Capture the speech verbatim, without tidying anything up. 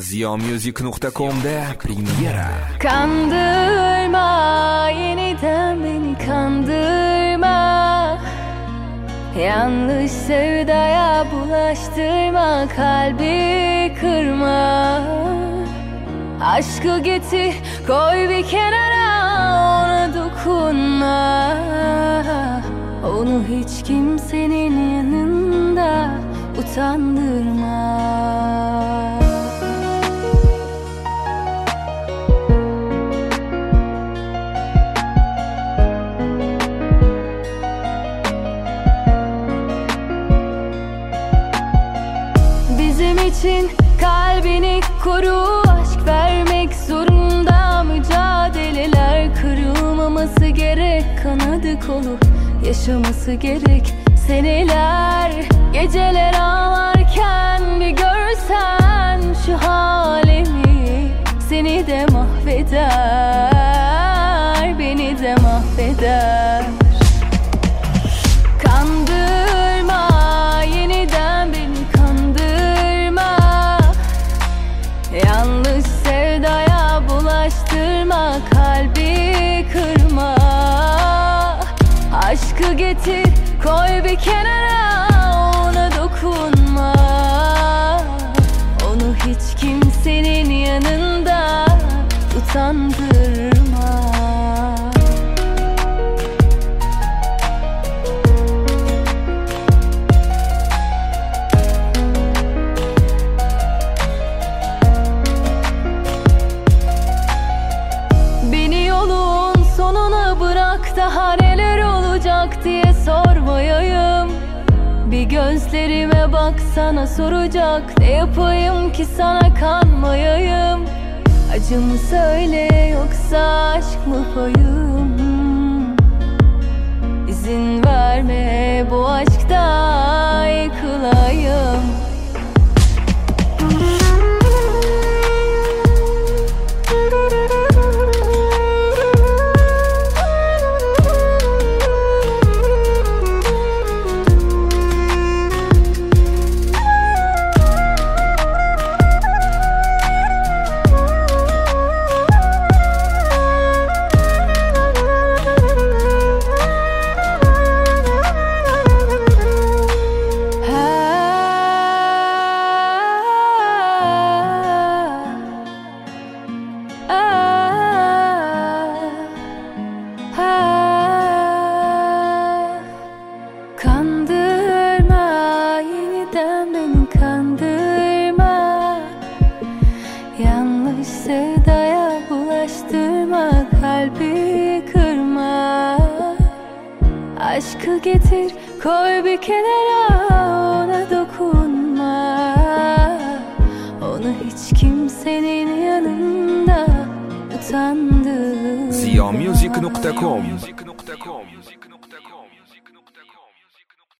ziyo music nokta com'da premyera. Kandırma, yeniden beni kandırma. Yanlış sevdaya bulaştırma, kalbi kırma. Aşkı getir, koy bir kenara, ona dokunma. Onu hiç kimsenin yanında utandırma. Bizim için kalbini koru, aşk vermek zorunda. Mücadeleler kırılmaması gerek, kanadı kolu yaşaması gerek. Seneler, geceler ağlarken bir görsen şu halimi, seni de mahveder, beni de mahveder. Kandırma, yeniden beni kandırma. Yanlış sevdaya bulaştırma, kalbi kırma. Aşkı getir, koy bir kenara, ona dokunma. Onu hiç kimsenin yanında utandırma. Beni yolun sonuna bırak, daha neler olacak diye sormayayım. Bir gözlerime baksana, soracak ne yapayım ki sana kanmayayım. Acı mı söyle, yoksa aşk mı payım? İzin verme bu aşkta yıkılayım. Kandırma, yeniden beni kandırma. Yanlış sevdaya bulaştırma, kalbi kırma. Aşkı getir, koy bir kenara, ona dokunma. Onu hiç kimsenin yanında utandırma. ziyo music nokta com